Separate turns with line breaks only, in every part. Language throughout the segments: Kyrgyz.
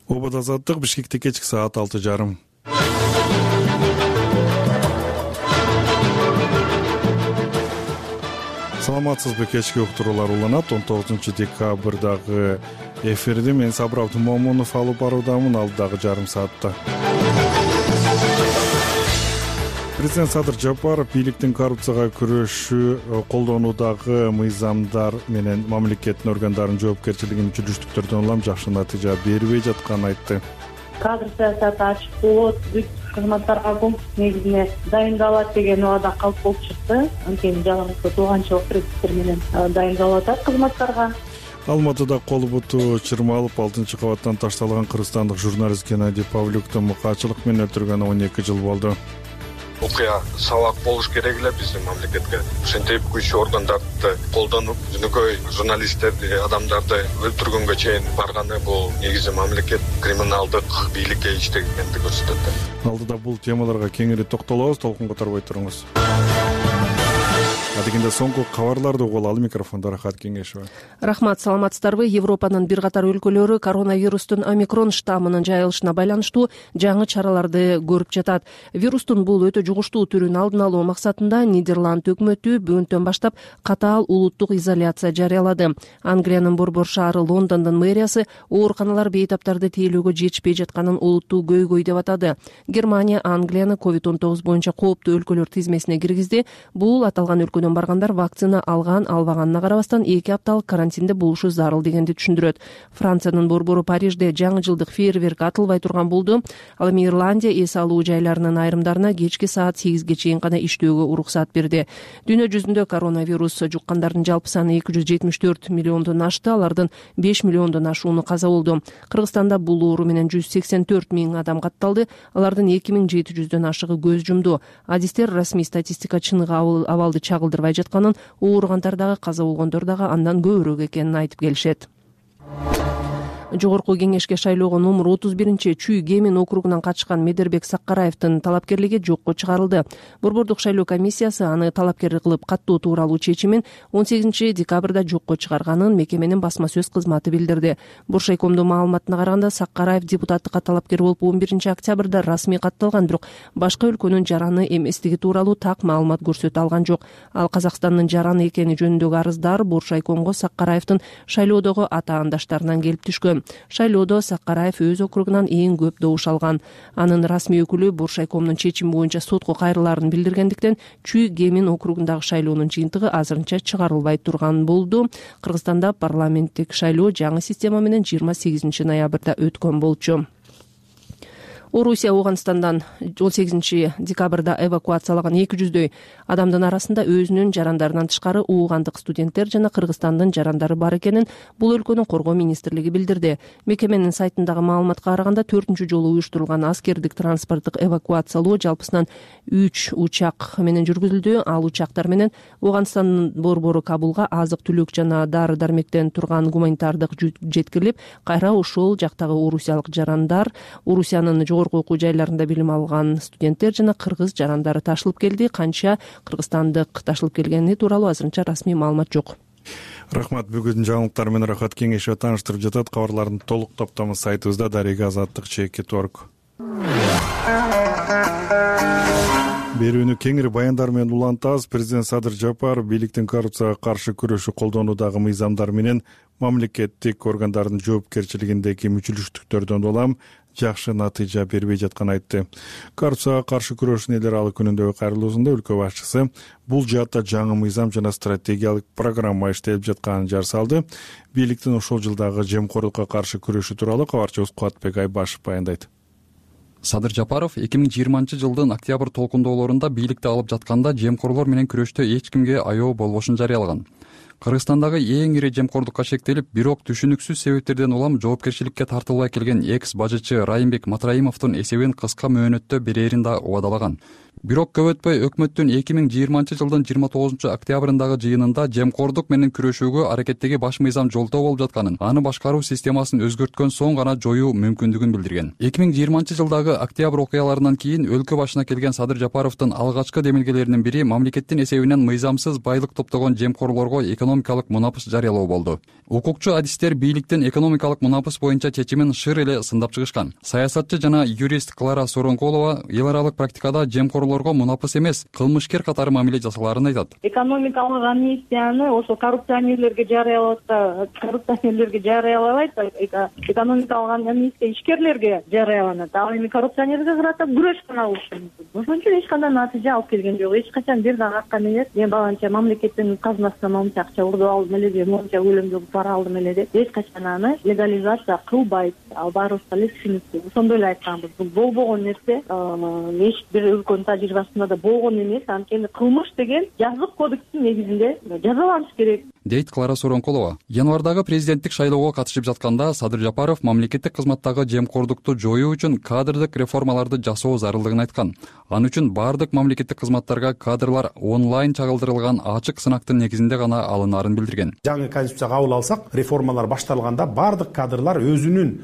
Обод азаттык Бишкекте кечки саат 6:30. Саламатсызбы, кечки уктуруулар уланат. 19-декабрдагы эфирди мен Сабыр Абдумомунов алып баруудамын алдагы жарым саатта. Президент Садыр Жапаров бийликтин коррупцияга күрөшү колдонуудагы мыйзамдар менен мамлекеттин органдарынын жоопкерчилигин жүрүштүктөрдөн улам жакшы натыйжа бербей жатканын айтты.
Кадр саясаты ачык болот, бүт кызматтарга конкурс негизинде дайындалат деген убада калп болуп чыкты. Анткени жалгыз тууганчылык кредиттер менен дайындалып атат кызматтарга.
Алматыда кол буту чырмалып 6-кабаттан ташталган кыргызстандык журналист Геннадий Павлюкту мукачылык менен өлтүргөнүнө 12 жыл болду.
Окуя сабак болуш керек эле биздин мамлекетке. Ошентип күчтүү органдарды колдонуп, жөнөкөй журналисттерди, адамдарды өлтүргөнгө чейин барганы бул негизи мамлекет криминалдык бийликке иштегенди көрсөтөт.
Алдыда бул темаларга кеңири токтолобуз, толкунга тарбай туруңуз. Адегенде соңку кабарларды угуп алалы. Микрофондо Рахат Кеңешева.
Рахмат, саламатсыздарбы? Европанын бир катар өлкөлөрү коронавирустун омикрон штаммынын жайылышына байланыштуу жаңы чараларды көрүп жатат. Вирустун бул өтө жугуштуу түрүн алдын алуу максатында Нидерланд өкмөтү бүгүндөн баштап катаал улуттук изоляция жарыялады. Англиянын борбор шаары Лондондун мэриясы ооруканалар бейтаптарды тейлөөгө жетишпей жатканын улуттуу көйгөй деп атады. Германия Англияны COVID-19 боюнча кооптуу өлкөлөр тизмесине киргизди. Бул аталган өлкөдөн баргандар вакцина алганына карабастан 2 апталык карантинде болушу зарыл дегенди түшүндүрөт. Франциянын борбору Парижде жаңы жылдык фейерверк атылбай турган болду. Ал эми Ирландия эс алуу жайларынын айрымдарына кечки саат 8ге чейин гана иштөөгө уруксат берди. Дүйнө жүзүндө коронавирус жуккандардын жалпы саны 274 миллиондон ашты. Алардын 5 миллиондон ашууну каза болду. Кыргызстанда бул оору менен 184 миң адам катталды. Алардын 2700дөн ашыгы көз жумду. Адистер расмий статистика чыныгы абалды чагылдырбай жатканын, ооругандар дагы каза болгондор дагы андан көбүрөөк экенин айтып келишет. Жогорку кеңешке шайлоого номер 31 Чүй Кемин округунан катышкан Медербек Саккараевдин талапкерлиги жокко чыгарылды. Борбордук шайлоо комиссиясы аны талапкер кылып каттоо тууралуу чечимин 18 декабрда жокко чыгарганын мекеменин басма сөз кызматы билдирди. Боршайкомдун маалыматына караганда Саккараев депутаттыкка талапкер болуп 11 октябрда расмий катталган, бирок башка өлкөнүн жараны эместиги тууралуу так маалымат көрсөтө алган жок. Ал Казакстандын жараны экени жөнүндөгү арыздар Боршайкомго Саккараевдин шайлоодогу ата-андаштарынан келип түшкөн. Шайлоодо Саккараев өз округунан эң көп добуш алган. Анын расмий өкүлү Боршайкомдун чечими боюнча сотко кайрылаарын билдиргендиктен Чүй Кемин округундагы шайлоонун жыйынтыгы азырынча чыгарылбай турган болду. Кыргызстанда парламенттик шайлоо жаңы система менен 28 ноябрда өткөн болчу. Орусия Ауганстандан 18 декабрда эвакуациялаган 200дөй адамдын арасында өзүнүн жарандарынан тышкары уугандык студенттер жана Кыргызстандын жарандары бар экенин бул өлкөнүн коргоо министрлиги билдирди. Мекеменин сайтындагы маалыматка караганда 4-чү жолу уюштурулган аскердик транспорттук эвакуациялоо жалпысынан 3 учак менен жүргүзүлдү. Ал учактар менен Ауганстандын борбору Кабулга азык-түлүк жана дары-дармектен турган гуманитардык жүк жеткирилип, кайра ошол жактагы орусиялык жарандар, Орусиянын окуу жайларында билим алган студенттер жана кыргыз жарандары ташылып келди. Канча кыргызстандык ташылып келгени тууралуу азырынча расмий маалымат жок.
Рахмат. Бүгүн жаңылыктар менен Рахат Кеңешева тааныштырып жатат. Кабарлардын толук топтому сайтыбызда darega-azаттыk.org. Берүүнү кеңири баяндар менен улантабыз. Президент Садыр Жапаров бийликтин коррупцияга каршы күрөшү колдонуудагы мыйзамдар менен мамлекеттик органдардын жоопкерчилигиндеги мүчүлүштүктөрдөн улам жакшы натыйжа бербей жатканын айтты. Коррупцияга каршы күрөшүн эл аралык күнүндөгү кайрылуусунда өлкө башчысы бул жаатта жаңы мыйзам жана стратегиялык программа иштелип жатканын жар салды. Бийликтин ошол жылдагы жемкорлукка каршы күрөшү тууралуу кабарчыбыз Кубатбек Айбашев баяндайт.
Садыр Жапаров 2020 жылдын октябрь толкундоолорунда бийликти алып жатканда жемкорлор менен күрөштө эч кимге аябуу болбошун жарыялаган. Кыргызстандагы эң ири жемкордукка шектелип, бирок түшүнүксүз себептерден улам жоопкерчиликке тартылбай келген экс бажычы Райымбек Матраимовдун эсебин кыска мөөнөттө берерин да убадалаган. Бирок көп өтпөй өкмөттүн 2020 жылдын 29 октябрындагы жыйынында жемкордук менен күрөшүүгө аракеттеги баш мыйзам жолтоо болуп жатканын, аны башкаруу системасын өзгөрткөн соң гана жоюу мүмкүндүгүн билдирген. 2020 жылдагы октябрь окуяларынан кийин өлкө башына келген Садыр Жапаровдун алгачкы демилгелеринин бири мамлекеттин эсебинен мыйзамсыз байлык топтогон жемкорлорго экономикалык мунапыс жарыялоо болду. Укукчу адистер бийликтин экономикалык мунапыс боюнча чечимин шыр эле сындап чыгышкан. Саясатчы жана юрист Клара Соронкулова эл аралык практикада жемкорлорго мунапыс эмес, кылмышкер катары мамиле жасаларын айтат.
Экономикалык амнистияны ошо коррупционерлерге жарыялабайт, экономикалык амнистия ишкерлерге жарыяланат. Ал эми коррупционерге карата күрөш гана болушу мүмкүн. Ошон үчүн эч кандай натыйжа алып келген жок. Эч качан бир дагы аккан эмес. Мен баланча мамлекеттин казынасынан монча акча урдуп алдым эле же монча өлөмдөгү пара алдым эле деп эч качан аны легализация кылбайт. Ал баарыбызга эле түшүнүктүү. Ошондой эле айтканбыз. Бул болбогон нерсе, эч бир өлкөнүн тажрыйбасында да болгон эмес. Анткени кылмыш деген жазык кодекстин негизинде жазаланыш керек,
дейт Клара Соронкулова. Январдагы президенттик шайлоого катышып жатканда Садыр Жапаров мамлекеттик кызматтагы жемкордукту жоюу үчүн кадрдык реформаларды жасоо зарылдыгын айткан. Аны үчүн баардык мамлекеттик кызматтарга кадрлар онлайн чагылдырылган ачык сынактын негизинде гана алынаарын билдирген.
Жаңы конституция кабыл алсак, реформалар башталганда баардык кадрлар өзүнүн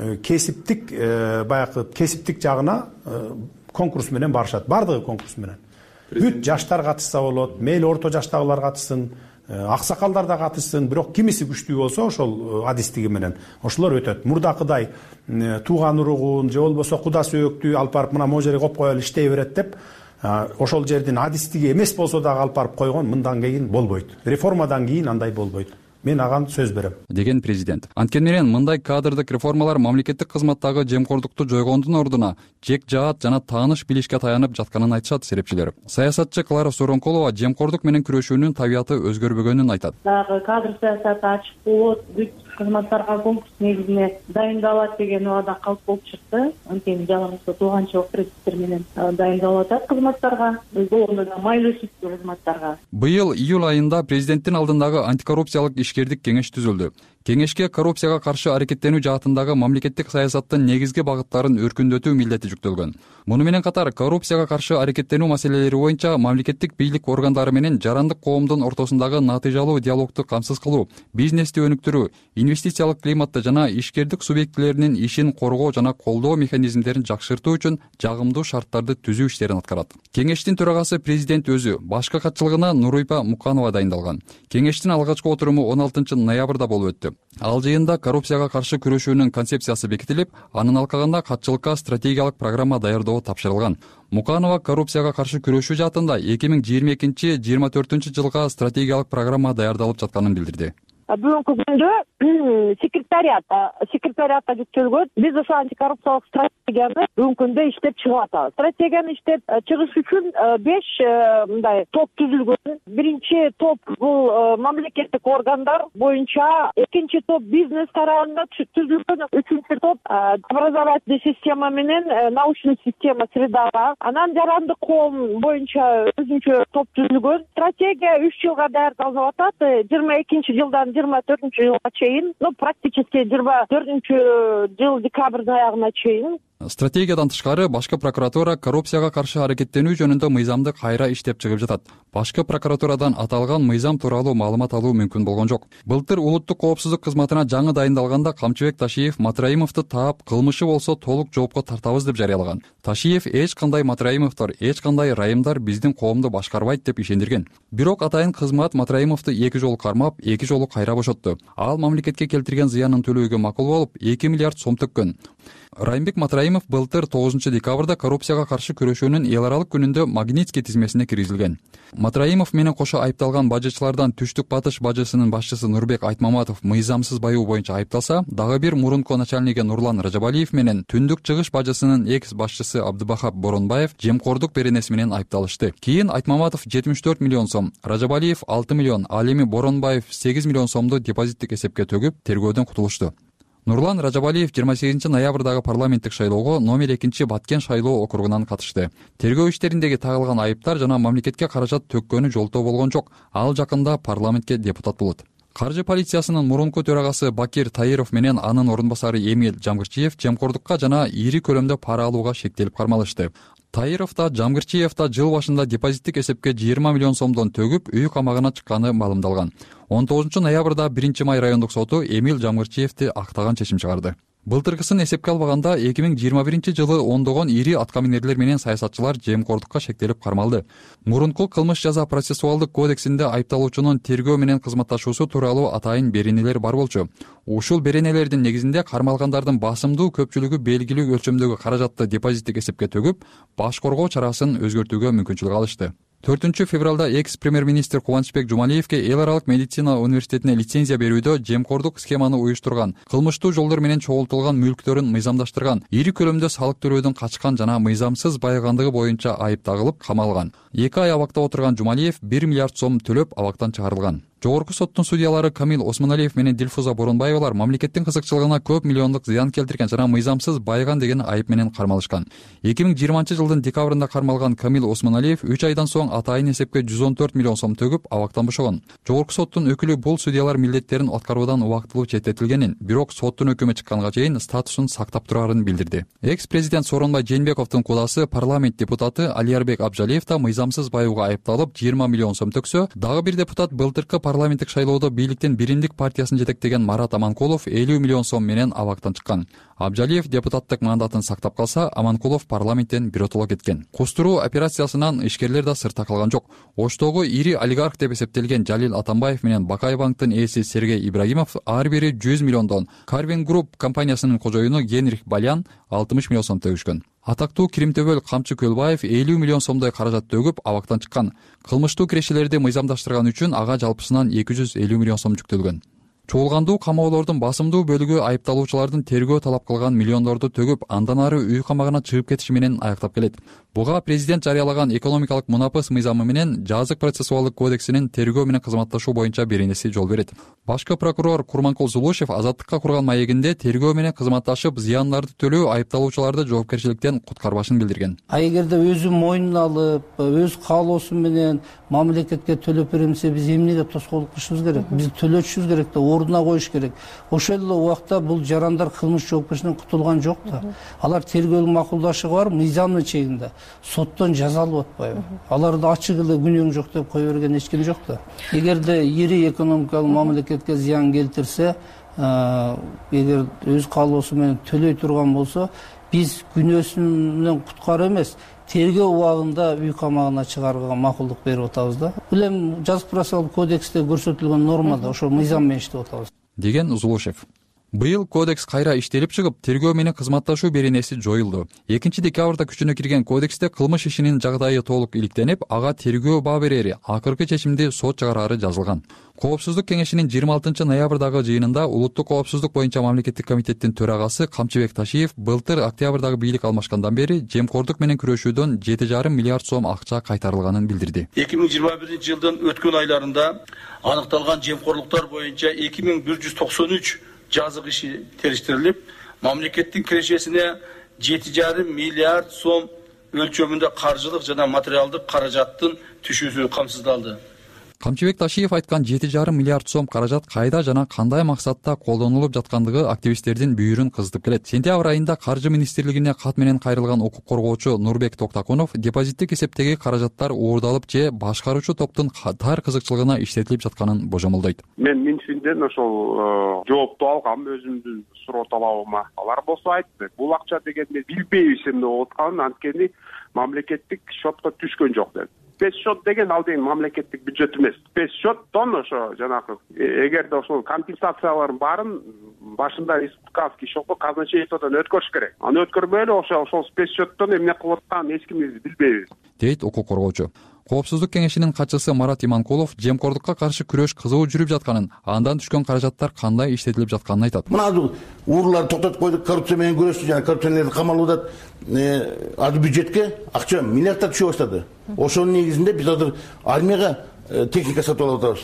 кесиптик жагына конкурс менен барышат. Баардыгы конкурс менен. Бүт жаштар катышса болот, мейли орто жаштагылар катышсын, аксакалдар да катышсын, бирок кимиси күчтүү болсо ошол адистиги менен ошолор өтөт. Мурдакыдай тууган уругун же болбосо куда сөөктү алып барып мына могу жерге коюп коелу иштей берет деп ошол жердин адистиги эмес болсо дагы алып барып койгон мындан кийин болбойт. Реформадан кийин андай болбойт. Мен аган сөз берем, деген
президент. Анткени менен мындай кадрдык реформалар мамлекеттик кызматтагы жемкордукту жойгондун ордуна жек жаат жана тааныш билишке таянып жатканын айтышат серепчилер. Саясатчы Клара Соронкулова жемкордук менен күрөшүүнүн табияты өзгөрбөгөнүн айтат.
Дагы кадр саясаты ачык болот, бүт кызматтарга конкурс негизинде дайындалат деген убада калп болуп чыкты. Анткени жалгыз тууганчылык кредиттер менен дайындалып атат кызматтарга, болгондо да майлуу сүттүү кызматтарга.
Быйыл июль айында президенттин алдындагы антикоррупциялык ишкердик кеңеш түзүлдү. Кеңешке коррупцияга каршы аракеттенүү жаатындагы мамлекеттик саясаттын негизги багыттарын өркүндөтүү милдети жүктөлгөн. Муну менен катар коррупцияга каршы аракеттенүү маселелери боюнча мамлекеттик бийлик органдары менен жарандык коомдун ортосундагы натыйжалуу диалогду камсыз кылуу, бизнести өнүктүрүү, инвестициялык климатты жана ишкердик субъектилеринин ишин коргоо жана колдоо механизмдерин жакшыртуу үчүн жагымдуу шарттарды түзүү иштерин аткарат. Кеңештин төрагасы президент өзү, башкы катчылыгына Нурыйпа Муканова дайындалган. Кеңештин алгачкы отуруму 16 ноябрда болуп өттү. Ал жыйында коррупцияга каршы күрөшүүнүн концепциясы бекитилип, анын алкагында катчылыкка стратегиялык программа даярдоо тапшырылган. Муканова коррупцияга каршы күрөшүү жаатында 2022-2024 жылга стратегиялык программа даярдалып жатканын билдирди.
Бүгүнкү күндө секретариатта жүктөлгөн биз ошо антикоррупциялык стратегияны бүгүнкү күндө иштеп чыгып атабыз. Стратегияны иштеп чыгыш үчүн 5 мындай топ түзүлгөн. Биринчи топ бул мамлекеттик органдар боюнча, экинчи топ бизнес тарабында түзүлгөн, үчүнчү топ образовательный система менен научный система средага, анан жарандык коом боюнча өзүнчө топ түзүлгөн. Стратегия 3 жылга даярдалып атат. 22 жылдан 24 жылга чейин, практически 24 жыл декабрдын аягына чейин.
Стратегиядан тышкары башкы прокуратура коррупцияга каршы аракеттенүү жөнүндө мыйзамды кайра иштеп чыгып жатат. Башкы прокуратурадан аталган мыйзам тууралуу маалымат алуу мүмкүн болгон жок. Былтыр улуттук коопсуздук кызматына жаңы дайындалганда Камчыбек Ташиев Матраимовду таап, кылмышы болсо толук жоопко тартабыз деп жарыялаган. Ташиев эч кандай Матраимовдор, эч кандай райымдар биздин коомду башкарбайт деп ишендирген. Бирок атайын кызмат Матраимовду 2 жолу кармап, 2 жолу кайра бошотту. Ал мамлекетке келтирген зыянын төлөөгө макул болуп, 2 миллиард сом төккөн. Райымбек Матраимов былтыр 9 декабрда коррупцияга каршы күрөшүүнүн эл аралык күнүндө Магнитский тизмесине киргизилген. Матраимов менен кошо айыпталган бажычылардан Түштүк Батыш бажысынын башчысы Нурбек Айтмаматов мыйзамсыз баюу боюнча айыпталса, дагы бир мурунку начальниги Нурлан Ражабалиев менен Түндүк Чыгыш бажысынын экс-башчысы Абдыбахап Боронбаев жемкордук беренеси менен айыпталышты. Кийин Айтмаматов 74 миллион сом, Ражабалиев 6 миллион, ал эми Боронбаев 8 миллион сомду депозиттик эсепке төгүп, тергөөдөн кутулушту. Нурлан Ражабалиев 28 ноябрдагы парламенттик шайлоого номер 2 Баткен шайлоо округунан катышты. Тергөө иштериндеги тагылган айыптар жана мамлекетке каражат төккөнү жолтоо болгон жок. Ал жакында парламентке депутат болот. Каржы полициясынын мурунку төрагасы Бакир Таиров менен анын орун басары Эмиль Жамгырчиев жемкордукка жана ири көлөмдө пара алууга шектелип кармалышты. Таиров да Жамгырчиев да жыл башында депозиттик эсепке 20 миллион сомдон төгүп үй камагына чыкканы маалымдалган. 19 ноябрда 1 май райондук соту Эмиль Жамгырчиевди актаган чечим чыгарды. Былтыркысын эсепке албаганда 2021 жылы ондогон ири аткаминерлер менен саясатчылар жемкордукка шектелип кармалды. Мурунку кылмыш жаза процессуалдык кодексинде айыпталуучунун тергөө менен кызматташуусу тууралуу атайын беренелер бар болчу. Ушул беренелердин негизинде кармалгандардын басымдуу көпчүлүгү белгилүү өлчөмдөгү каражатты депозиттик эсепке төгүп, баш коргоо чарасын өзгөртүүгө мүмкүнчүлүк алышты. 4 февралда экс-премьер-министр Кубанычбек Жумалиевке эл аралык медицина университетине лицензия берүүдө жемкордук схеманы уюштурган, кылмыштуу жолдор менен чогултулган мүлктөрүн мыйзамдаштырган, ири көлөмдө салык төлөөдөн качкан жана мыйзамсыз байыгандыгы боюнча айып тагылып камалган. 2 ай абакта отурган Жумалиев 1 миллиард сом төлөп абактан чыгарылган. Жогорку соттун судьялары Камил Осмоналиев менен Дилфуза Боронбаевалар мамлекеттин кызыкчылыгына көп миллиондук зыян келтирген жана мыйзамсыз байыган деген айып менен кармалышкан. 2020 жылдын декабрында кармалган Камил Осмоналиев 3 айдан соң атайын эсепке 114 миллион сом төгүп абактан бошогон. Жогорку соттун өкүлү бул судьялар милдеттерин аткаруудан убактылуу четтетилгенин, бирок соттун өкүмү чыкканга чейин статусун сактап турарын билдирди. Экс-президент Сооронбай Жээнбековдун кудасы парламент депутаты Алиярбек Абжалиев да мыйзамсыз байууга айыпталып 20 миллион сом төксө, дагы бир депутат былтыркы парламенттик шайлоодо бийликтин Биримдик партиясын жетектеген Марат Аманкулов 50 миллион сом менен абактан чыккан. Абжалиев депутаттык мандатын сактап калса, Аманкулов парламенттен биротоло кеткен. Кустуруу операциясынан ишкерлер да сыртта калган жок. Оштогу ири олигарх деп эсептелген Жалил Атамбаев менен Бакай банктын ээси Сергей Ибрагимов ар бири 100 миллиондон, Карвин Групп компаниясынын кожоюну Генрих Балян 60 миллион сом төгүшкөн. Атактуу Киримтөбөл Камчы Көлбаев 50 миллион сомдой каражат төгүп абактан чыккан. Кылмыштуу кирешелерди мыйзамдаштырган үчүн ага жалпысынан 250 миллион сом жүктөлгөн. Чогулгандуу камоолордун басымдуу бөлүгү айыпталуучулардын тергөө талап кылган миллиондорду төгүп, андан ары үй камагына чыгып кетиши менен аяктап келет. Буга президент жарыялаган экономикалык мунапыс мыйзамы менен жазык процессуалдык кодексинин тергөө менен кызматташуу боюнча беренеси жол берет. Башкы прокурор Курманкул Зулушев азаттыкка курган маегинде тергөө менен кызматташып, зыяндарды төлөө айыпталуучуларды жоопкерчиликтен куткарбашын билдирген.
Эгерде өзү мойнуна алып, өз каалоосу менен мамлекетке төлөп беремсе, биз эмнеге тоскоолдук кылышыбыз керек? Биз төлөтүшүбүз керек да, ордуна коюш керек. Ошол эле убакта бул жарандар кылмыш жоопкерчиликтен кутулган жок да. Алар тергөөлүк макулдашыгы бар, мыйзамдын чегинде. Соттон жазалып атпайбы? Аларда ачык эле күнөөң жок деп кое берген эч ким жок да. Эгерде ири экономикалык мамлекетке зыян келтирсе, эгер өз каалоосу менен төлөй турган болсо, биз күнөөсүнөн куткаруу эмес, тергөө убагында үй камагына чыгарууга макулдук берип атабыз да. Бул эми жазык процессуалдык кодексте көрсөтүлгөн нормада, ошо мыйзам менен иштеп атабыз,
деген Зулушев. Быйыл кодекс кайра иштелип чыгып, тергөө менен кызматташуу беренеси жоюлду. 2 декабрда күчүнө кирген кодексте кылмыш ишинин жагдайы толук иликтенип, ага тергөө баа берери, акыркы чечимди сот чыгарары жазылган. Коопсуздук кеңешинин 26 ноябрдагы жыйынында Улуттук коопсуздук боюнча мамлекеттик комитеттин төрагасы Камчыбек Ташиев былтыр октябрдагы бийлик алмашкандан бери жемкордук менен күрөшүүдөн 7,5 миллиард сом акча кайтарылганын билдирди.
2021 жылдын өткөн айларында аныкталган жемкорлуктар боюнча 2193 жазык иши териштирилип, мамлекеттин кирешесине 7,5 миллиард сом өлчөмүндө каржылык жана материалдык каражаттын түшүүсү камсыздалды.
Камчыбек Ташиев айткан 7,5 миллиард сом каражат кайда жана кандай максатта колдонулуп жаткандыгы активисттердин бүйүрүн кыздырып келет. Сентябрь айында Каржы министрлигине кат менен кайрылган укук коргоочу Нурбек Токтакунов депозиттик эсептеги каражаттар уурдалып же башкаруучу топтун тар кызыкчылыгына иштетилип жатканын божомолдойт.
Мен Минфинден ошол жоопту алгам, өзүмдүн суроо талабыма. Алар болсо айтты, бул акча дегенди билбейбиз эмне болуп атканын, анткени мамлекеттик счетко түшкөн жок деп. Спецсчет деген ал деген мамлекеттик бюджет эмес. Спецсчеттон ошо жанагы эгерде ошол компенсациялардын баарын башында республиканский счетко казначействодон өткөрүш керек. Аны өткөрбөй эле ошол спецсчеттон эмне кылып атканын эч ким билбейбиз,
дейт укук коргоочу. Коопсуздук кеңешинин катчысы Марат Иманкулов жемкордукка каршы күрөш кызуу жүрүп жатканын, андан түшкөн каражаттар кандай иштетилип жатканын айтат.
Мына ууруларды токтотуп койдук, коррупция менен күрөштү, жана коррупционерлерди камалууда азыр бюджетке акча миллиарддар түшө баштады. Ошонун негизинде биз азыр армияга техника сатып алып атабыз.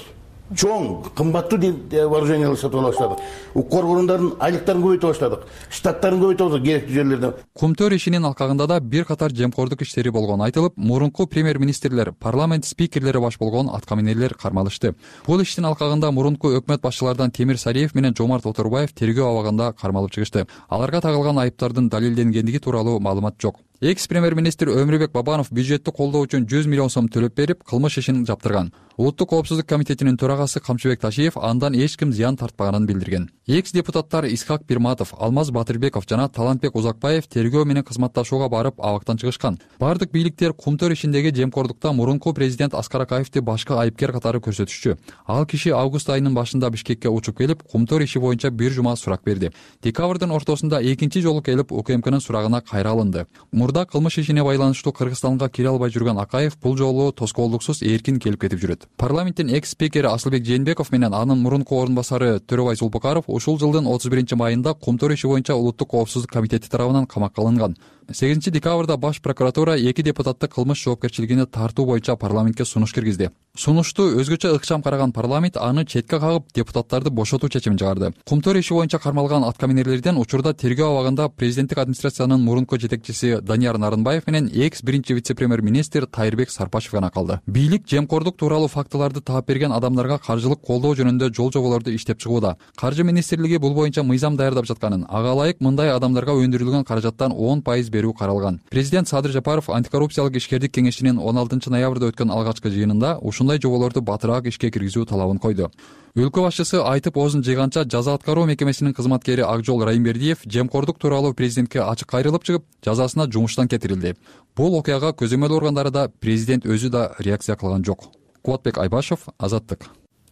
чоң кымбаттуу вооружениялар сатып ала баштадык. Укук органдардын айлыктарын көбөйтө баштадык, штаттарын көбөйтө баштадык керектүү жерлерде.
Кумтөр ишинин алкагында да бир катар жемкордук иштери болгону айтылып, мурунку премьер-министрлер, парламент спикерлери баш болгон аткаминерлер кармалышты. Бул иштин алкагында мурунку өкмөт башчылардан Темир Сариев менен Жомарт Оторбаев тергөө абагында кармалып чыгышты. Аларга тагылган айыптардын далилденгендиги тууралуу маалымат жок. Экс-премьер-министр Өмүрбек Бабанов бюджетти колдоо үчүн 100 миллион сом төлөп берип, кылмыш ишин жаптырган. Улуттук коопсуздук комитетинин төрагасы Камчыбек Ташиев андан эч ким зыян тартпаганын билдирген. Экс-депутаттар Исхак Пирматов, Алмаз Батырбеков жана Талантбек Узакбаев тергөө менен кызматташууга барып абактан чыгышкан. Бардык бийликтер Кумтөр ишиндеги жемкордукта мурунку президент Аскар Акаевди башкы айыпкер катары көрсөтүшчү. Ал киши август айынын башында Бишкекке учуп келип, Кумтөр иши боюнча бир жума сурак берди. Декабрдын ортосунда экинчи жолу келип, УКМКнын сурагына кайра алынды. Мурда кылмыш ишине байланыштуу Кыргызстанга кире албай жүргөн Акаев бул жолу тоскоолдуксуз эркин келип кетип жүрөт. Парламенттин экс-спикери Асылбек Жээнбеков менен анын мурунку орун басары Төрөбай Зулпукаров ушул жылдын 31-майында Кумтөр иши боюнча Улуттук коопсуздук комитети тарабынан камакка алынган. 8-декабрда баш прокуратура 2 депутатты кылмыш жоопкерчилигине тартуу боюнча парламентке сунуш киргизди. Сунушту өзгөчө ыкчам караган парламент аны четке кагып, депутаттарды бошотуу чечимин чыгарды. Кумтөр иши боюнча кармалган аткаминерлерден учурда тергөө абагында президенттик администрациянын мурунку жетекчиси Данияр Нарынбаев менен экс-биринчи вице-премьер-министр Тайырбек Сарпашев гана калды. Бийлик жемкордук тууралуу фактыларды таап берген адамдарга каржылык колдоо жөнүндө жол жоболорду иштеп чыгууда. Каржы министрлиги бул боюнча мыйзам даярдап жатканын, ага ылайык мындай адамдарга өндүрүлгөн каражаттан 10% берүү каралган. Президент Садыр Жапаров антикоррупциялык ишкердик кеңешинин 16-ноябрда өткөн алгачкы жыйынында ушундай жоболорду батыраак ишке киргизүү талабын койду. Өлкө башчысы айтып оозун жыйганча жаза аткаруу мекемесинин кызматкери Акжол Райымбердиев жемкордук тууралуу президентке ачык кайрылып чыгып, жазасына жумуштан кетирилди. Бул окуяга көзөмөл органдары да, президент өзү да реакция кылган жок. Кубатбек Айбашев, Азаттык.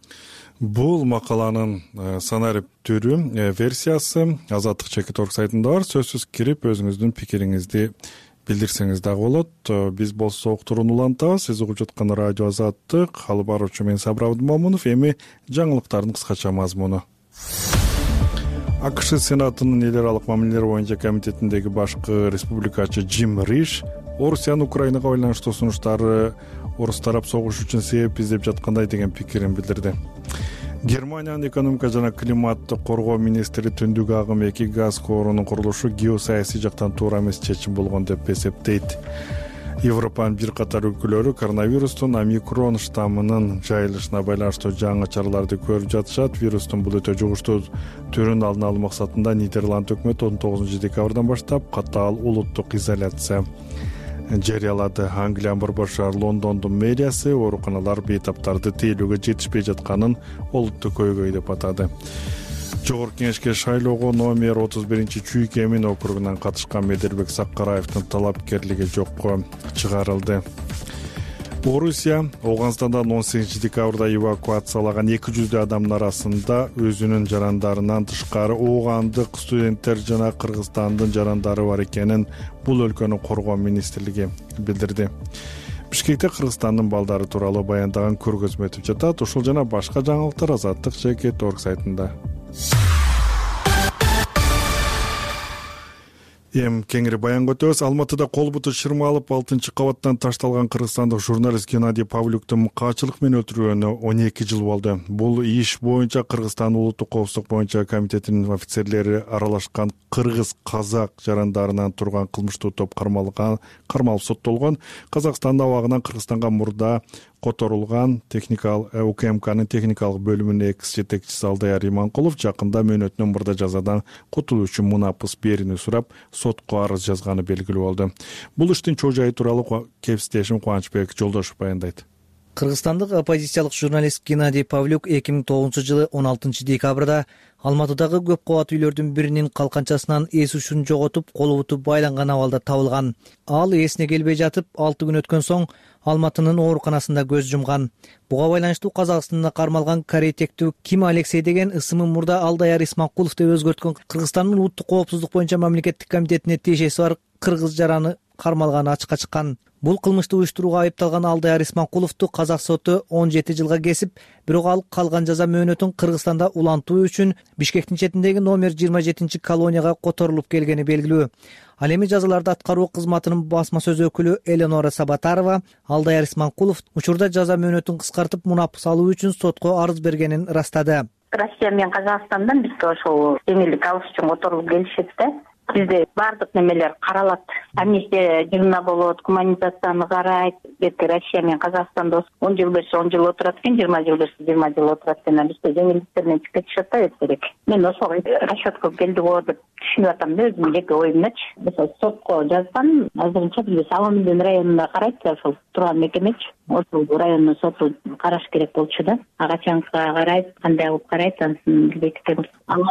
Бул макаланын санариптүү версиясы Азаттык Чекит.org сайтында бар. Сөзсүз кирип өзүңүздүн пикириңизди билдирсеңиз дагы болот. Биз болсо уктурууну улантабыз. Сиз угуп жаткан радио Азаттык, алып баруучу мен Сабыр Абдымомунов. Эми жаңылыктардын кыскача мазмуну. АКШ Сенатынын эл аралык мамилелер боюнча комитетиндеги башкы республикачы Джим Риш Орусиянын Украинага байланыштуу сунуштары орус тарап согуш үчүн себеп издеп жаткандай деген пикирин билдирди. Германиянын экономика жана климатты коргоо министри түндүк агым 2 газ коорунун курулушу геосаясий жактан туура эмес чечим болгон деп эсептейт. Европанын бир катар өлкөлөрү коронавирустун омикрон штаммынын жайылышына байланыштуу жаңы чараларды көрүп жатышат. Вирустун бул өтө жугуштуу түрүн алдын алуу максатында Нидерланд өкмөтү 19-декабрдан баштап катаал улуттук изоляция жарыялады. Англиянын борбор шаар Лондондун мэриясы ооруканалар бейтаптарды тейлөөгө жетишпей жатканын олуттук көйгөй деп атады. Жогорку кеңешке шайлоого номер 31-Чүй Кемин округунан катышкан Медербек Саккараевдин талапкерлиги жокко чыгарылды. Орусия Ооганстандан 18-декабрда эвакуациялаган 200 адамдын арасында өзүнүн жарандарынан тышкары оогандык студенттер жана Кыргызстандын жарандары бар экенин бул өлкөнүн коргоо министрлиги билдирди. Бишкекте Кыргызстандын балдары тууралуу баяндаган көргөзмө өтүп жатат. Ушул жана башка жаңылыктар Азаттык Чекит.org сайтында. Эм кеңири баянга өтөбүз. Алматыда кол буту шырмалып 6-кабаттан ташталган кыргызстандык журналист Геннадий Павлюктун каачылык менен өлтүрүлгөнүнө 12 жыл болду. Бул иш боюнча Кыргызстан улуттук коопсуздук боюнча комитетинин офицерлери аралашкан кыргыз-казак жарандарынан турган кылмыштуу топ кармалып соттолгон. Казакстан абагынан Кыргызстанга мурда которулган УКМКнын техникалык бөлүмүнүн экс-жетекчиси Алдаяр Иманкулов жакында мөөнөтүнөн мурда жазадан кутулуу үчүн мунапыс берүүнү сурап сотко арыз жазганы белгилүү болду. Бул иштин чоо жайы тууралуу кесиптешим Кубанычбек Жолдошев баяндайт.
Кыргызстандык оппозициялык журналист Геннадий Павлюк 2009-жылы 16-декабрда Алматыдагы көп кабат үйлөрдүн биринин калканчасынан эс ушун жоготуп, колу буту байланган абалда табылган. Ал эсине келбей жатып, 6 күн өткөн соң Алматынын ооруканасында көз жумган. Буга байланыштуу Казакстанда кармалган корейтектүү Ким Алексей деген ысымын мурда Алдаяр Исмакулов деп өзгөрткөн Кыргызстандын улуттук коопсуздук боюнча мамлекеттик комитетине тиешеси бар кыргыз жараны кармалганы ачыкка чыккан. Бул кылмышты уюштурууга айыпталган Алдаяр Исманкуловду казак соту 17 жылга кесип, бирок ал калган жаза мөөнөтүн Кыргызстанда улантуу үчүн Бишкектин четиндеги номер 27 колонияга которулуп келгени белгилүү. Ал эми жазаларды аткаруу кызматынын басма сөз өкүлү Эленора Сабатарова Алдаяр Исманкулов учурда жаза мөөнөтүн кыскартып мунапыс алуу үчүн сотко арыз бергенин ырастады.
Россия менен Казакстандан бизге ошол жеңилдик алыш үчүн которулуп келишет да. Бизде баардык немелер каралат. Амнистия жылына болот, гуманизацияны карайт. Бетке Россия менен Казакстанда 10 жыл берсе 10 жыл отурат экен, 20 жыл берсе 20 жыл отурат экен. Бизде жеңилдиктер менен чыгып кетишет да керек. Мен ошого расчетко келди го деп түшүнүп атам да, өзүмдүн жеке оюмдачы. Mesela сотко жазсам, азырынча бизде Саламындын районуна карайт да, ошол турган мекемечи. Ошол райондун соту караш керек болчу да. Качанга карайт, кандай кылып карайт, анын бекитебиз.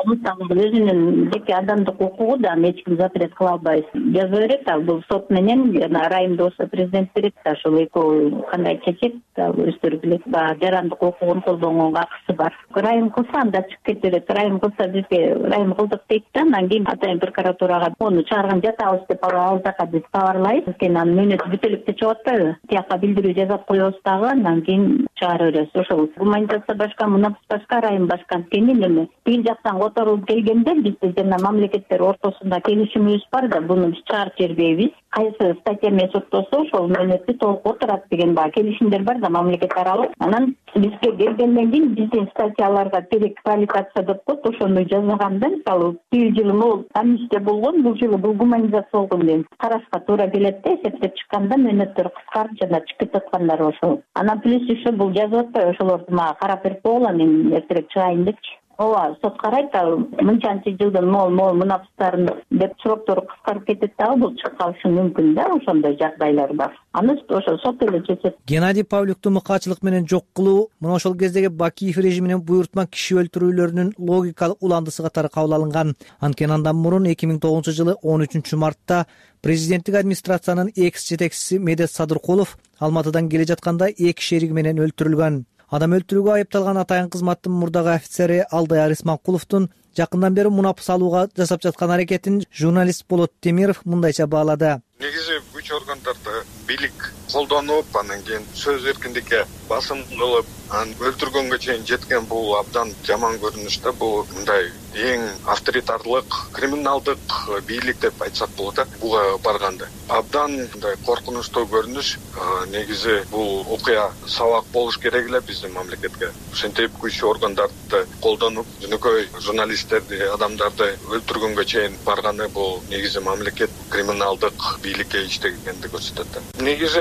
Өзүнүн жеке адамдык укугу да эч ким запрет кыла албайт. Жаза берет, ал бул сот менен райымда болсо президент берет да, ошол экөө кандай чечет, өздөрү билет. Жарандык укугун колдонгонго акысы бар. Райым кылса анда чыгып кете берет. Райым кылса бизге райым кылдык дейт да, анан кийин атайын прокуратурага ону чыгарган жатабыз деп ал жака биз кабарлайбыз. Анан мөөнөтү бүтүп элек чыгып атпайбы? Тияка билдирүү жазап коебуз дагы, анан кийин чыгарып беребиз. Ошол гуманизация башка, мунапыс башка, райым башка. Анткени эми тигил жактан которулуп келгенде бизде жана мамлекеттер ортосунда келишимибиз бар да, буну биз чыгарып жибербейбиз. Кайсы статья менен соттосо ошол мөөнөттү толук отурат деген келишимдер бар да, мамлекет аралык. Анан бизге келгенден кийин биздин статьяларга переквалификация деп коет, ошону жазганда мисалы тигил жылы могул амнистия болгон, бул жылы бул гуманизация болгон деп карашка туура келет да, эсептеп чыкканда мөөнөттөр кыскарып жана чыгып жаткандар ошол. Анан плюс еще бул жазып атпайбы, ошолорду мага карап берип койгула, мен эртерээк чыгайын депчи. Ооба, сот карайт, мынчанчы жылдын могул мунапыстарын деп суроктор кыскарып кетет дагы, бул чыгып калышы мүмкүн да, ошондой жагдайлар бар. Аны ошо сот эле чечет.
Геннадий Павлюкту мыкаачылык менен жок кылуу мына ошол кездеги Бакиев режиминин буйртма киши өлтүрүүлөрүнүн логикалык уландысы катары кабыл алынган. Анткени андан мурун 2009 жылы 13 мартта президенттик администрациянын экс жетекчиси Медет Садыркулов Алматыдан келе жатканда 2 шериги менен өлтүрүлгөн. Адам өлтүрүүгө айыпталган атайын кызматтын мурдагы офицери Алдаяр Исманкуловдун жакындан бери мунапыс алууга жасап жаткан аракетин журналист Болот Темиров мындайча баалады.
Негизи күч органдарды бийлик колдонуп, анан кийин сөз эркиндикке басым кылып, анан өлтүргөнгө чейин жеткен бул абдан жаман көрүнүш да. Бул мындай эң авторитарлык, криминалдык бийлик деп айтсак болот. Буга барганда абдан мындай коркунучтуу көрүнүш. Негизи бул окуя сабак болуш керек эле биздин мамлекетке. Ошентип күч органдарды колдонуп, жөнөкөй журналисттерди, адамдарды өлтүргөнгө чейин барганы бул негизи мамлекет криминалдык бийликке иштегенди көрсөтөт. Негизи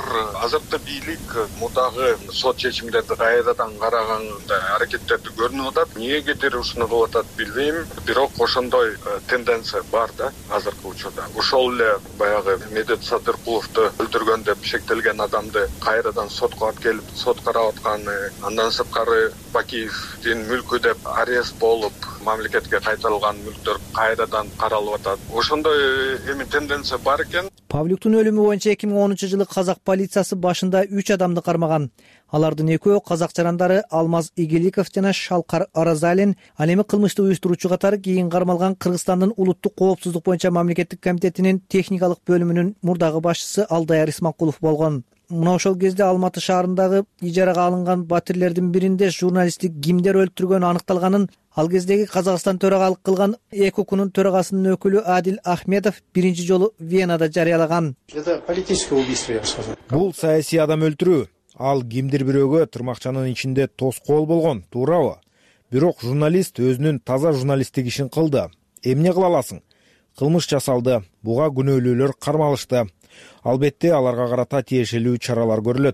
азыркы бийлик мурдагы сот чечимдерди кайрадан караганда аракеттерди көрүнүп атат. Эмнегедир ушуну кылып атат билбейм, бирок ошондой тенденция бар да азыркы учурда. Ошол эле баягы Медет Садыркуловду өлтүргөн деп шектелген адамды кайрадан сотко алып келип сот карап атканы, андан сырткары Бакиевдин мүлкү деп арест болуп, мамлекетке кайтарылган мүлктөр кайрадан каралып атат. Ошондой эми тенденция бар экен.
Павлюктун өлүмү боюнча 2010 жылы казак полициясы башында 3 адамды кармаган. Алардын экөө казак жарандары Алмаз Игиликов жана Шалкар Аразалин. Ал эми кылмышты уюштуруучу катары кийин кармалган Кыргызстандын улуттук коопсуздук боюнча мамлекеттик комитетинин техникалык бөлүмүнүн мурдагы башчысы Алдаяр Исманкулов болгон. Мына ошол кезде Алматы шаарындагы ижарага алынган батирлердин биринде журналистти кимдер өлтүргөнү аныкталганын ал кездеги Казакстан төрагалык кылган ЭКОКунун төрагасынын өкүлү Адил Ахмедов биринчи жолу Венада жарыялаган.
Это политическое убийство, я бы сказал.
Бул саясий адам өлтүрүү. Ал кимдир бирөөгө тырмакчанын ичинде тоскоол болгон, туурабы? Бирок журналист өзүнүн таза журналисттик ишин кылды. Эмне кыла аласың? Кылмыш жасалды. Буга күнөөлүүлөр кармалышты. Албетте аларга карата тиешелүү чаралар көрүлөт.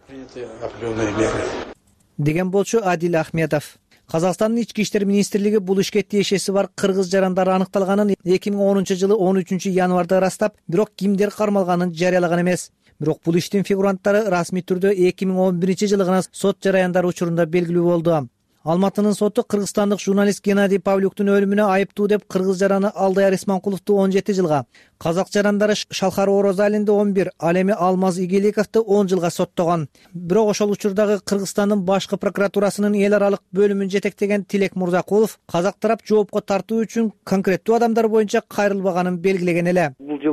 Деген болчу Адил Ахмедов. Казакстандын ички иштер министрлиги бул ишке тиешеси бар кыргыз жарандары аныкталганын 2010 жылы 13 январда ырастап, бирок кимдер кармалганын жарыялаган эмес. Бирок бул иштин фигуранттары расмий түрдө 2011 жылы гана сот жараяндары учурунда белгилүү болду. Алматынын соту кыргызстандык журналист Геннадий Павлюктун өлүмүнө айыптуу деп кыргыз жараны Алдаяр Исманкуловду 17 жылга, казак жарандары Шалкар Оразалинди 11, ал эми Алмаз Игиликовду 10 жылга соттогон. Бирок ошол учурдагы Кыргызстандын башкы прокуратурасынын эл аралык бөлүмүн жетектеген Тилек Мурзакулов казак тарап жоопко тартуу үчүн конкреттүү адамдар боюнча кайрылбаганын белгилеген эле.
Бул жылдын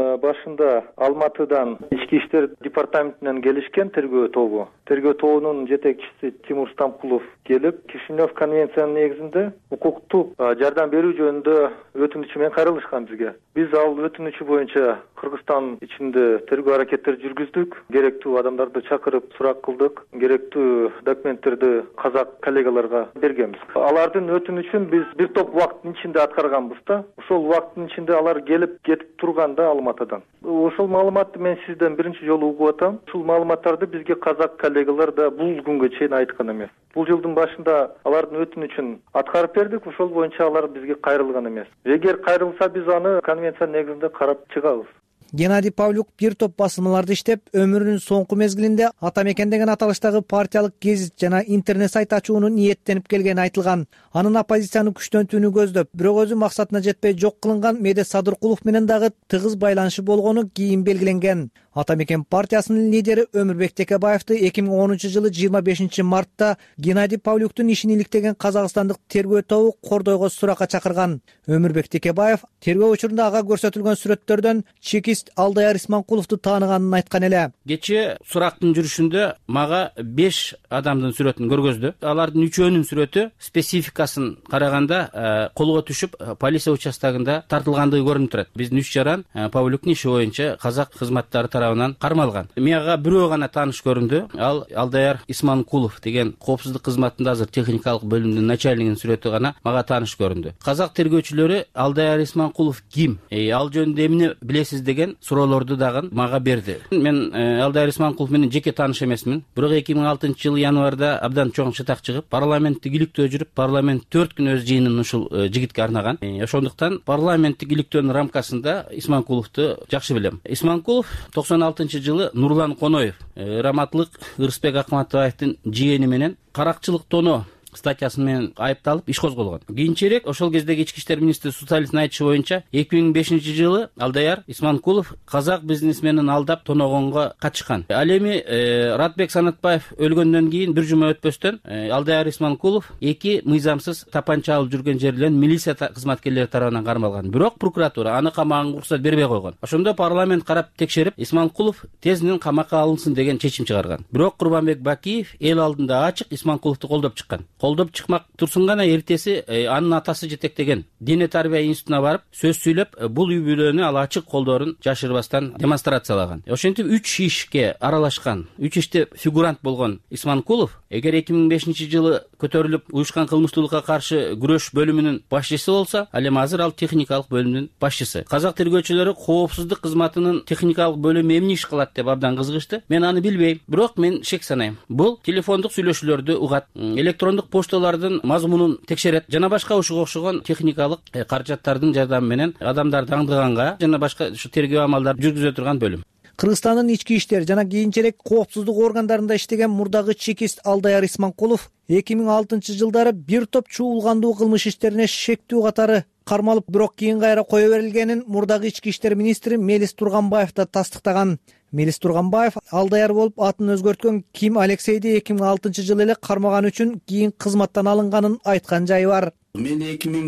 башында Алматыдан ички иштер департаментинен келишкен тергөө тобу. Тергөө тобунун жетекчиси Тимур Стамкулов келип, Кишинев конвенциянын негизинде укуктук жардам берүү жөнүндө өтүнүчү менен кайрылышкан бизге. Биз ал өтүнүчү боюнча Кыргызстан ичинде тергөө аракеттер жүргүздүк. Керектүү адамдарды чакырып сурак кылдык. Керектүү документтерди казак коллегаларга бергенбиз. Алардын өтүнүчүн биз бир топ убакыттын ичинде аткарганбыз да. Ошол убакыттын ичинде алар келип кетип турганда Алматыдан. Ошол маалыматты мен сизден биринчи жолу угуп атам. Ушул маалыматтарды бизге казак коллегалар да бул күнгө чейин айткан эмес. Бул жылдын башында алардын өтүнүчүн аткарып бердик, ошол боюнча алар бизге кайрылган эмес. Эгер кайрылса биз аны конвенция негизинде карап чыгабыз.
Геннадий Павлюк бир топ басылмаларды иштеп, өмүрүнүн соңку мезгилинде Ата мекен деген аталыштагы партиялык гезит жана интернет сайт ачууну ниеттенип келгени айтылган. Анын оппозицияны күчтөнтүүнү көздөп, бирок өзү максатына жетпей жок кылынган Медет Садыркулов менен дагы тыгыз байланышы болгону кийин белгиленген. Ата мекен партиясынын лидери Өмүрбек Текебаевди 2010-жылы 25 мартта Геннадий Павлюктун ишин иликтеген казакстандык тергөө тобу кордойго суракка чакырган. Өмүрбек Текебаев тергөө учурунда ага көрсөтүлгөн сүрөттөрдөн чекист Алдаяр Исманкуловду тааныганын айткан эле.
Кече сурактын жүрүшүндө мага 5 адамдын сүрөтүн көргөздү. Алардын 3өөнүн сүрөтү спецификасын караганда колго түшүп полиция участогунда тартылгандыгы көрүнүп турат. Биздин 3 жаран Павлюктун иши боюнча казак кызматтары тарабынан кармалган. Мага бирөө гана тааныш көрүндү. Ал Алдаяр Исманкулов деген коопсуздук кызматында азыр техникалык бөлүмдүн начальнигинин сүрөтү гана мага тааныш көрүндү. Казак тергөөчүлөрү Алдаяр Исманкулов ким? Ал жөнүндө эмне билесиз деген суроолорду дагы мага берди. Мен Алдаяр Исманкулов менен жеке тааныш эмесмин. Бирок 2006-жылы январда абдан чоң шатак чыгып, парламенттик иликтөө жүрүп, парламент 4 күн өз жыйынын ушул жигитке арнаган. Ошондуктан парламенттик иликтөөнүн рамкасында Исманкуловду жакшы билем. Исманкулов 96-жылы Нурлан Коноев, Раматлык Ырысбек Акматовдун жиени менен каракчылык тоно статьясы менен айыпталып иш козголгон. Кийинчерээк ошол кездеги ички иштер министри Суталиевдин айтышы боюнча 2005-жылы Алдаяр Исманкулов казак бизнесменин алдап тоногонго катышкан. Ал эми Ратбек Санатбаев өлгөндөн кийин бир жума өтпөстөн Алдаяр Исманкулов 2 мыйзамсыз тапанча алып жүргөн жерлерин милиция кызматкерлери тарабынан кармалган. Бирок прокуратура аны камаганга уруксат бербей койгон. Ошондо парламент карап текшерип, Исманкулов тезден камакка алынсын деген чечим чыгарган. Бирок Курбанбек Бакиев эл алдында ачык Исманкуловду колдоп чыккан. Колдоп чыкмак турсун гана эртеси анын атасы жетектеген дене тарбия институтуна барып сөз сүйлөп, бул үй бүлөнү ал ачык колдорун жашырбастан демонстрациялаган. Ошентип 3 ишке аралашкан, 3 иште фигурант болгон Исманкулов эгер 2005-жылы көтөрүлүп уюшкан кылмыштуулукка каршы күрөш бөлүмүнүн башчысы болсо, ал эми азыр ал техникалык бөлүмүнүн башчысы. Казак тергөөчүлөрү коопсуздук кызматынын техникалык бөлүмү эмне иш кылат деп абдан кызыгышты. Мен аны билбейм, бирок мен шек санайм. Бул телефондук сүйлөшүүлөрдү угат, электрондук пошталардын мазмунун текшерет жана башка ушуга окшогон техникалык каражаттардын жардамы менен адамдарды аңдыганга жана башка ушу тергөө амалдарын жүргүзө турган бөлүм.
Кыргызстандын ички иштер жана кийинчерээк коопсуздук органдарында иштеген мурдагы чекист Алдаяр Исманкулов 2006-жылдары бир топ чуулгандуу кылмыш иштерине шектүү катары кармалып, бирок кийин кайра кое берилгенин мурдагы ички иштер министри Мелис Турганбаев да тастыктаган. Мелис Турганбаев Алдаяр болуп атын өзгөрткөн Ким Алексейди 2006-жылы эле кармаган үчүн кийин кызматтан алынганын айткан жайы бар.
Мен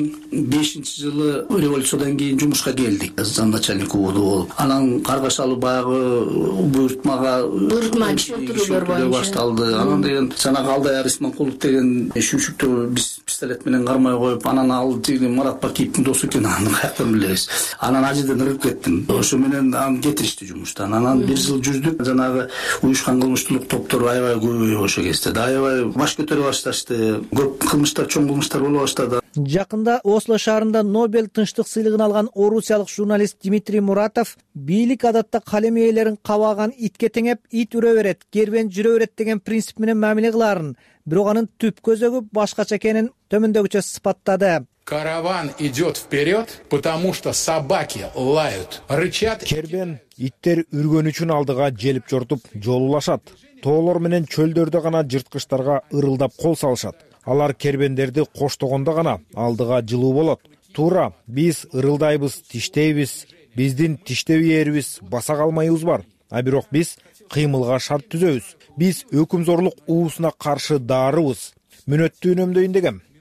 2005-жылы революциядан кийин жумушка келдик. Замначальник УВД болуп. Анан каргашалы баягы буйртма түшүндүрүүлөр башталды. Анан деген жанагы Алдаяр Исманкулов деген шүмшүктө пистолет менен кармай коюп, анан ал деген Марат Бакиевдин досу экен, аны каяктан билебиз. Анан ажыдан ырып кеттим. Ошо менен аны кетиришти жумуштан. Анан 1 жыл жүрдүк. Жанагы уюшкан кылмыштуулук топтору аябай көбөйүп ошо кезде. Аябай баш көтөрө башташты. Көп кылмыштар, чоң кылмыштар боло баштады.
Жакында Осло шаарында Нобель тынчтык сыйлыгын алган орусиялык журналист Дмитрий Муратов бийлик адатта калем ээлерин кабаган итке теңеп, ит үрө берет, кербен жүрө берет деген принцип менен мамиле кылаарын, бирок анын түп көзөгү башкача экенин төмөндөгүчө сыпаттады.
Караван идет вперед, потому что собаки лают, рычат.
Кербен иттер үргөн үчүн алдыга желип жортуп жолулашат. Тоолор менен чөлдөрдө гана жырткычтарга ырылдап кол салышат. Алар кербендерди коштогондо гана алдыга жылуу болот. Туура, биз ырылдайбыз, тиштейбиз, биздин тиштөө ээрибиз, баса калмайыбыз бар. А бирок биз кыймылга шарт түзөбүз. Биз өкүмзорлук уусуна каршы даарыбыз. Мүнөттүү үнөмдөйүн дегем.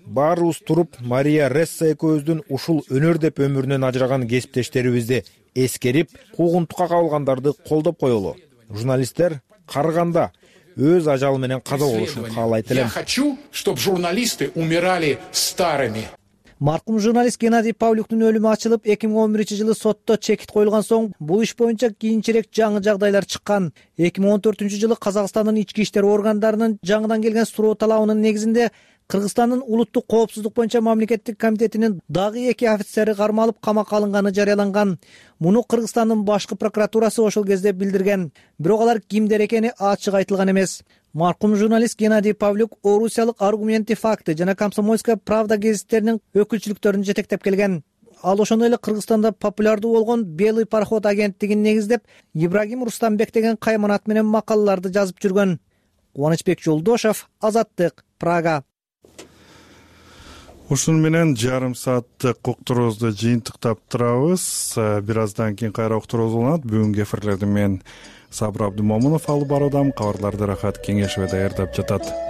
баарыбыз туруп Мария Ресса экөөбүздүн ушул өнөр деп өмүрүнөн ажыраган кесиптештерибизди эскерип, куугунтукка кабылгандарды колдоп коелу. Журналисттер карыганда өз ажалы менен каза болушун каалайт элем.
Я хочу, чтобы журналисты умирали старыми.
Маркум журналист Геннадий Павлюктун өлүмү ачылып, 2011-жылы сотто чекит коюлган соң, бул иш боюнча кийинчерээк жаңы жагдайлар чыккан. 2014-жылы Казакстандын ички иштер органдарынын жаңыдан келген суроо талабынын негизинде Кыргызстандын улуттук коопсуздук боюнча мамлекеттик комитетинин дагы 2 офицери кармалып, камакка алынганы жарыяланган. Муну Кыргызстандын башкы прокуратурасы ошол кезде билдирген. Бирок алар кимдер экени ачык айтылган эмес. Маркум журналист Геннадий Павлюк орусиялык «Аргументы факты» жана «Комсомольская правда» гезиттеринин өкүлчүлүктөрүн жетектеп келген. Ал ошондой эле Кыргызстанда популярдуу болгон «Белый пароход» агенттигин негиздеп, Ибрагим Рустамбек деген кайманат менен макалаларды жазып жүргөн. Кубанычбек Жолдошов, Азаттык, Прага.
Ушуну менен жарым сааттык уктуруубузду жыйынтыктап турабыз. Бир аздан кийин кайра уктуруубуз болот. Бүгүнкү эфирлерди мен Сабыр Абдымомунов алып баруудамын. Кабарларды Рахат Кеңешева даярдап жатат.